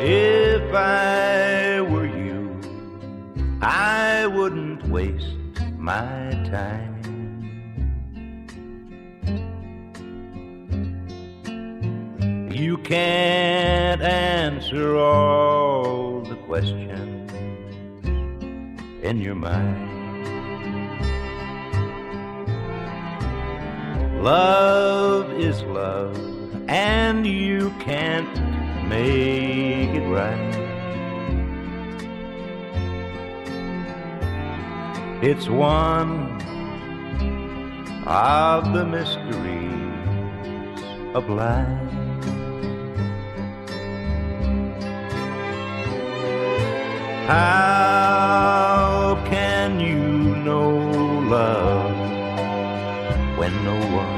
If I were you, I wouldn't waste my time. You can't answer all the questions in your mind. Love is love, and you can't make it right. It's one of the mysteries of life. How